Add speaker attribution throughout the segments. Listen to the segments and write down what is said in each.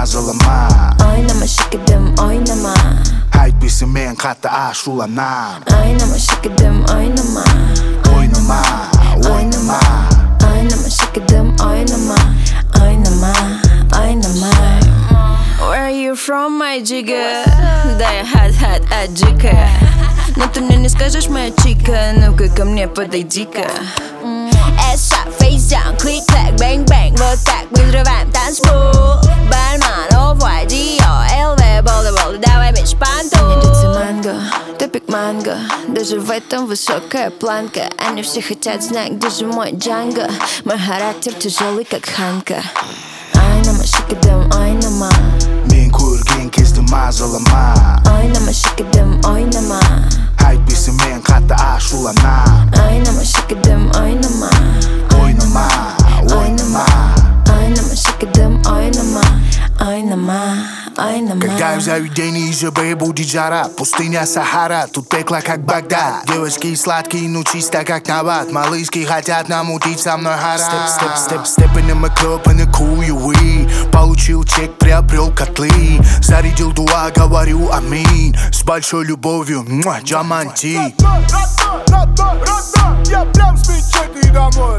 Speaker 1: mağazalama.
Speaker 2: Oynama şıkıdım oynama.
Speaker 1: Haytbilsin men katı aşulanam.
Speaker 2: Oynama şıkıdım oynama.
Speaker 1: Oynama, oynama.
Speaker 2: Oynama şıkıdım oynama. Oynama, oynama. Where are you from, my jigga? Да, я hot, а дикая. Но ты мне не скажешь, моя чика. Ну-ка ко мне подойди-ка. Эша, фейсян, клик-клак, бэнг-бэнг. Вот так мы взрываем танцпол. Бармен, оф-вайт, Диор, ЛВ, болы-болы, давай бич панту. Мне нравится манго, топик манго. Даже в этом высокая планка. Они все хотят знать, где же мой Джанго. Мой характер тяжелый, как Ханка. Oynama şıkıdım oynama.
Speaker 1: Men ko'rgan kezdim mağazalama.
Speaker 2: Oynama şıkıdım oynama.
Speaker 1: Haytbilsin men katı aşulanam.
Speaker 2: Oynama şıkıdım oynama.
Speaker 1: Oynama, oynama.
Speaker 2: Oynama şıkıdım oynama. Oynama, oynama.
Speaker 1: Когда в заведении ЖБ будет жара, пустыня Сахара, тут пекло как Багдад. Девочки сладкие, ну чисто как набат. Малышки хотят намутить со мной харам. Step in my club, in the cool we. Получил чек, приобрел котлы. Зарядил дуа, говорю аминь. С большой любовью, Джаманти.
Speaker 3: Родной, я прям с мечеты домой.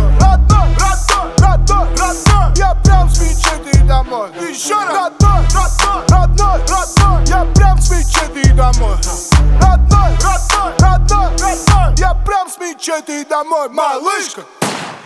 Speaker 3: Родной, я прям с мечеты домой. Еще раз. Родной, я прям с мечеты домой. Родной, я прям с мечеты домой, малышка.